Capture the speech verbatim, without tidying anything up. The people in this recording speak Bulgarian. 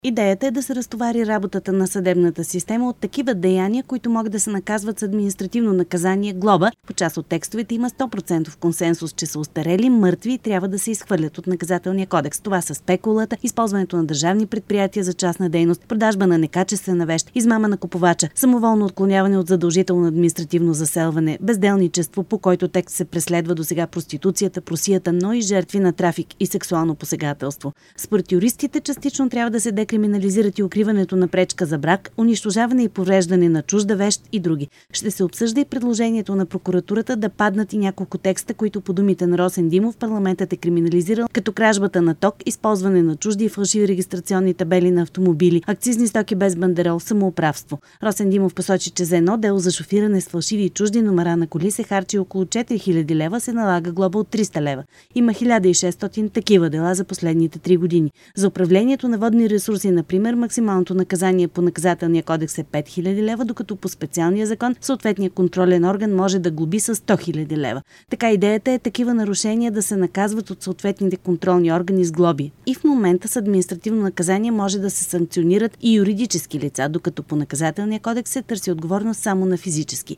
Идеята е да се разтовари работата на съдебната система от такива деяния, които могат да се наказват с административно наказание глоба. По част от текстовете има сто процента консенсус, че са устарели, мъртви и трябва да се изхвърлят от наказателния кодекс. Това са спекулата, използването на държавни предприятия за частна дейност, продажба на некачествена вещ, измама на купувача, самоволно отклоняване от задължително административно заселване, безделничество, по който текст се преследва досега проституцията, просията, но и жертви на трафик и сексуално посегателство. Според юристите частично трябва да се декриминализират и укриването на пречка за брак, унищожаване и повреждане на чужда вещ и други. Ще се обсъжда и предложението на прокуратурата да паднат и няколко текста, които по думите на Росен Димов парламентът е криминализирал, като кражбата на ток, използване на чужди и фалшиви регистрационни табели на автомобили, акцизни стоки без бандерол, самоуправство. Росен Димов посочи, че за едно дело за шофиране с фалшиви и чужди номера на коли се харчи около четири хиляди лева, се налага глоба от триста лева. Има хиляда и шестстотин такива дела за последните три години. За управлението на водни ресурси, например, максималното наказание по наказателния кодекс е пет хиляди лева, докато по специалния закон съответният контролен орган може да глоби с сто хиляди лева. Така идеята е такива нарушения да се наказват от съответните контролни органи с глоби. И в момента с административно наказание може да се санкционират и юридически лица, докато по наказателния кодекс се търси отговорност само на физически.